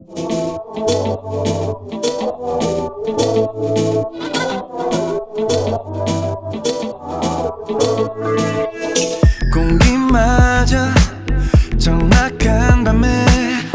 공기마저 적막한 밤에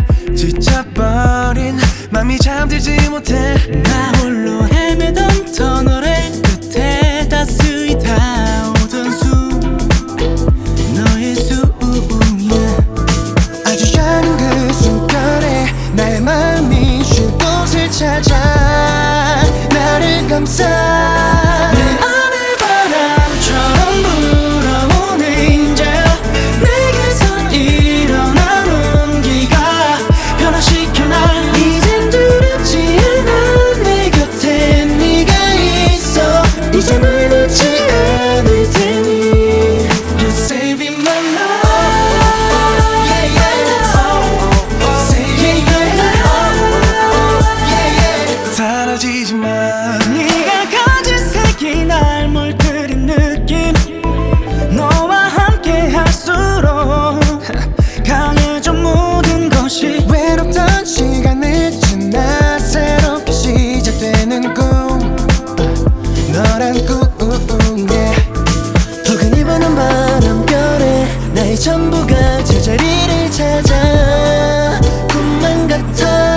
지쳐버린 맘이 잠들지 못해. 나 홀로 헤매던 터널의 끝에 따스히 닿아오던 숨, 너의 숨이야. 아주 작은 그 순간에 나의 마음이 쉴 곳을 찾아 나를 감싸. 네가 가진 색이 날 물들인 느낌, 너와 함께 할수록 강해져 모든 것이. 외롭던 시간을 지나 새롭게 시작되는 꿈, 너란 꿈, yeah. 더 흔히 부는 바람결에 나의 전부가 제자리를 찾아 꿈만 같아.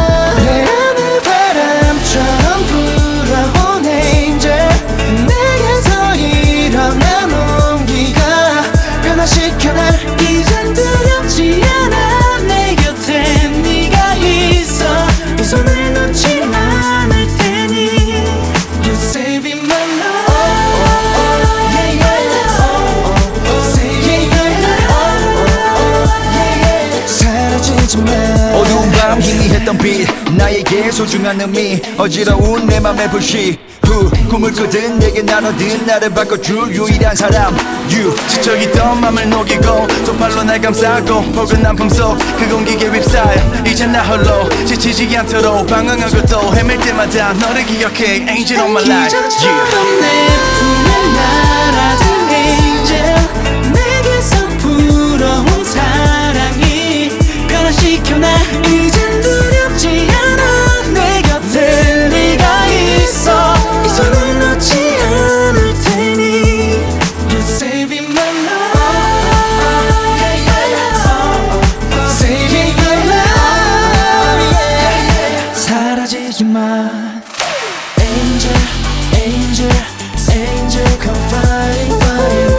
시켜 날 이젠 두렵지 않아. 내 곁에 네가 있어. 이 손을 놓지 않을 테니. You saving my life. Yeah, yeah. Saving my life. Yeah, yeah. 사라지지 마. 어두운 밤 희미했던 빛, 나에게 소중한 의미. 어지러운 내 맘의 불씨, 꿈을 꾸든 내게 나눠든 나를 바꿔줄 유일한 사람 You. 지쳐있던 맘을 녹이고 두 팔로 날 감싸고 포근한 품속 그 공기에 휩싸여 이제 나 홀로 지치지 않도록 방황하고 또 헤맬 때마다 너를 기억해 Angel on my life. 기적처럼 내 품에 날아든 Angel, 내게서 불어온 사랑이 변화시켜 날. 이젠 두렵지 않아. 내 곁에 네가 있어. 이 손을 놓지 않을 테니. You saving my life. Yeah, yeah. Saving my life. Yeah, yeah. 사라지지 마. Angel, angel, angel, come fighting for you.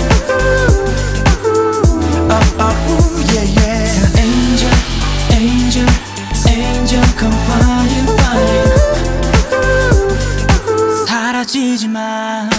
Yeah, yeah. Angel, angel, angel, come fighting for you. 사라지지 마.